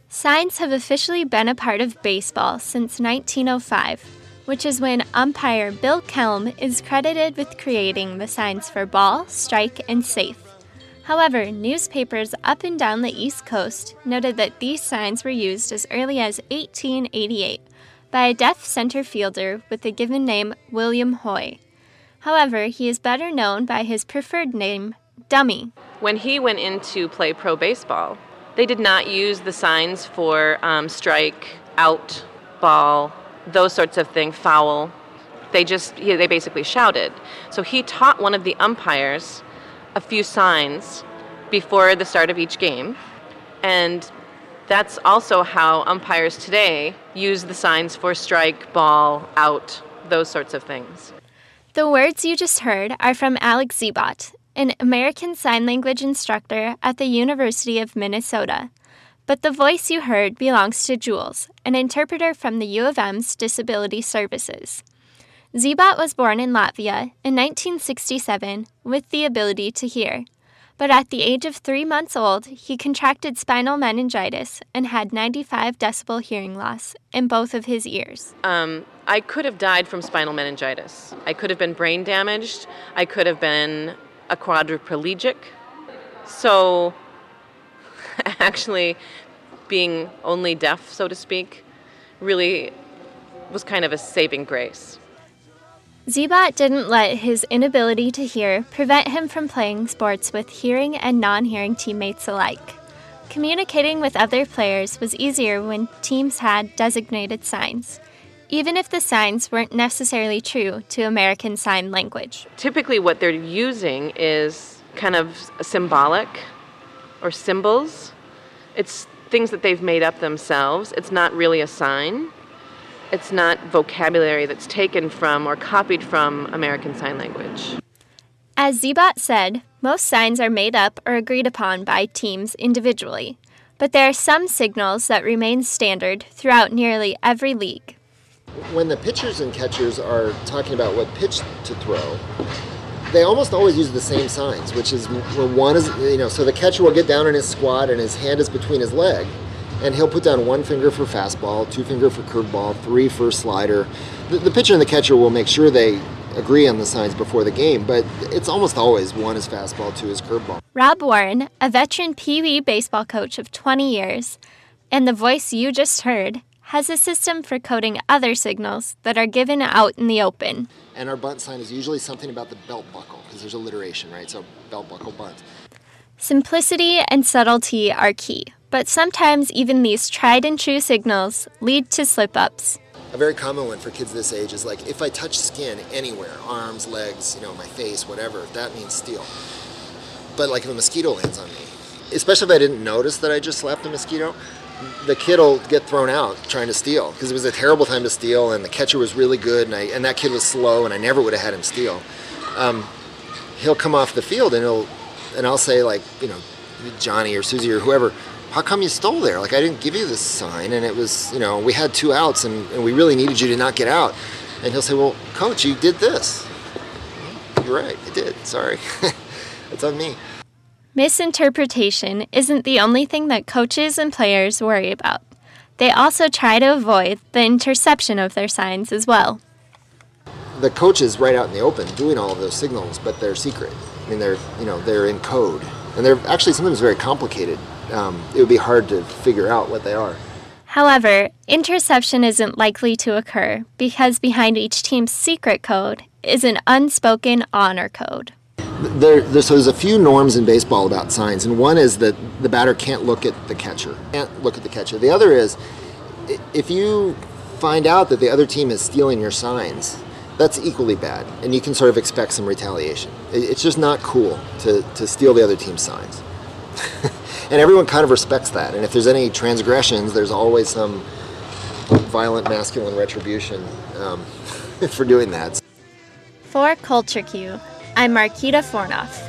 Signs have officially been a part of baseball since 1905, which is when umpire Bill Kelm is credited with creating the signs for ball, strike, and safe. However, newspapers up and down the East Coast noted that these signs were used as early as 1888 by a deaf center fielder with the given name William Hoy. However, he is better known by his preferred name, Dummy. When he went in to play pro baseball, they did not use the signs for strike, out, ball, those sorts of things, foul. They basically shouted. So he taught one of the umpires a few signs before the start of each game. And that's also how umpires today use the signs for strike, ball, out, those sorts of things. The words you just heard are from Alex Zebot, an American Sign Language instructor at the University of Minnesota. But the voice you heard belongs to Jules, an interpreter from the U of M's Disability Services. Zebot was born in Latvia in 1967 with the ability to hear. But at the age of 3 months old, he contracted spinal meningitis and had 95 decibel hearing loss in both of his ears. I could have died from spinal meningitis. I could have been brain damaged. I could have been a quadriplegic. So actually being only deaf, so to speak, really was kind of a saving grace. Zebot didn't let his inability to hear prevent him from playing sports with hearing and non-hearing teammates alike. Communicating with other players was easier when teams had designated signs, even if the signs weren't necessarily true to American Sign Language. Typically what they're using is kind of symbolic or symbols. It's things that they've made up themselves. It's not really a sign. It's not vocabulary that's taken from or copied from American Sign Language. As Zebot said, most signs are made up or agreed upon by teams individually, but there are some signals that remain standard throughout nearly every league. When the pitchers and catchers are talking about what pitch to throw, they almost always use the same signs, which is when one is, so the catcher will get down in his squat and his hand is between his leg. And he'll put down 1 finger for fastball, 2 finger for curveball, 3 for slider. The pitcher and the catcher will make sure they agree on the signs before the game, but it's almost always 1 is fastball, 2 is curveball. Rob Warren, a veteran Pee Wee baseball coach of 20 years, and the voice you just heard, has a system for coding other signals that are given out in the open. And our bunt sign is usually something about the belt buckle, because there's alliteration, right? So belt buckle bunt. Simplicity and subtlety are key. But sometimes even these tried-and-true signals lead to slip-ups. A very common one for kids this age is like, if I touch skin anywhere, arms, legs, my face, whatever, that means steal. But like if a mosquito lands on me, especially if I didn't notice that I just slapped a mosquito, the kid will get thrown out trying to steal because it was a terrible time to steal and the catcher was really good and that kid was slow and I never would have had him steal. He'll come off the field and I'll say like, Johnny or Susie or whoever, how come you stole there? Like, I didn't give you this sign, and it was, we had 2 outs, and we really needed you to not get out. And he'll say, well, Coach, you did this. You're right, I did. Sorry. It's on me. Misinterpretation isn't the only thing that coaches and players worry about. They also try to avoid the interception of their signs as well. The coach is right out in the open doing all of those signals, but they're secret. I mean, they're in code. And they're actually sometimes very complicated. It would be hard to figure out what they are. However, interception isn't likely to occur because behind each team's secret code is an unspoken honor code. So there's a few norms in baseball about signs, and one is that the batter can't look at the catcher. The other is, if you find out that the other team is stealing your signs, that's equally bad, and you can sort of expect some retaliation. It's just not cool to steal the other team's signs. And everyone kind of respects that. And if there's any transgressions, there's always some violent masculine retribution for doing that. For Culture Q, I'm Marquita Fornoff.